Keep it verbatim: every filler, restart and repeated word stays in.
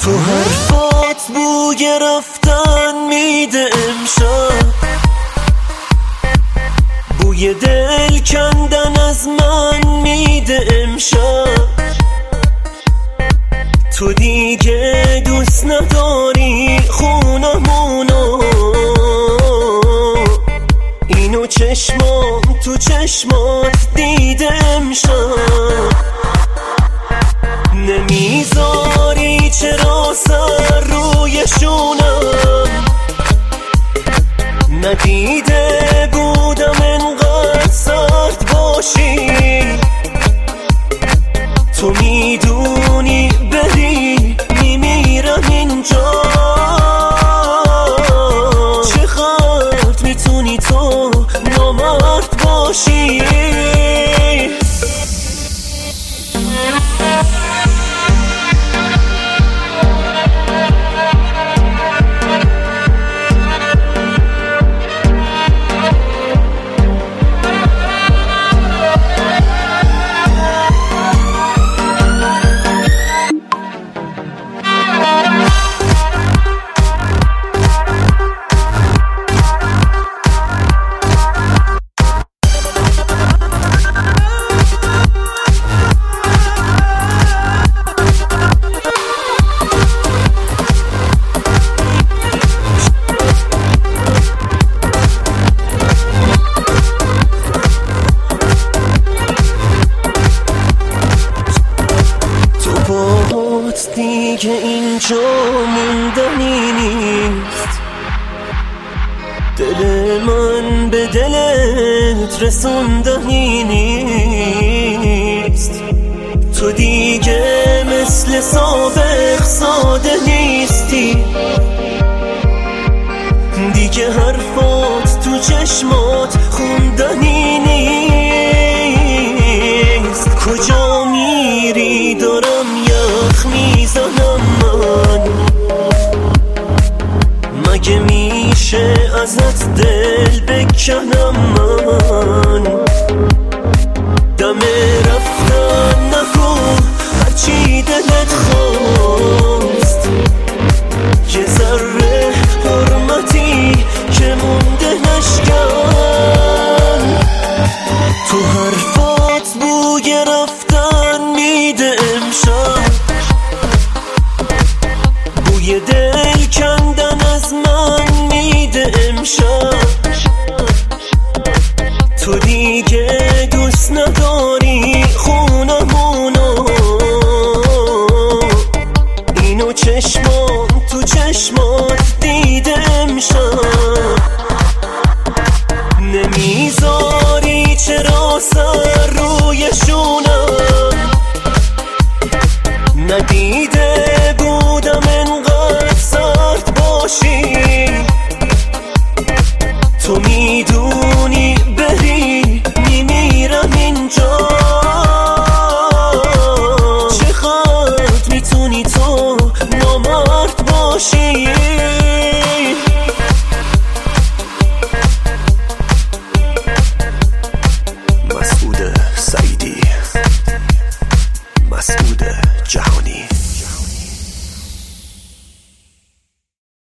تو حرفات بوی رفتن میده امشب، بوی دل کندن از من میده امشب. تو دیگه دوست نداری خونمونو، اینو چشمام تو چشمات دیده امشب. نمیذاری چرا سر روی شونم، ندیده بودم انقدر سرد باشی. تو میدونی بری میمیرم اینجا، چقدر میتونی تو نامرد باشی. دیگه اینجا موندنی نیست، دل من به دلت رسوندنی نیست. تو دیگه مثل سابق ساده نیستی، دیگه حرفات تو چشمات خوندنی نیست. کجا میری دارم یخ میزنم من، مگه میشه ازت دل بکنم من؟ دم رفتن نگو هرچی دلت خواست، یه ذره حرمتی که مونده نشکن. تو حرفات بوی رفتن میده امشب، بوی دل کندن از من میده امشب. تو دیگه دوست نداری خونمونو، اینو چشمام تو چشمات دیده امشب. نمیذاری چرا سر روی شونم، ندیده بودم انقدر سرد باشی.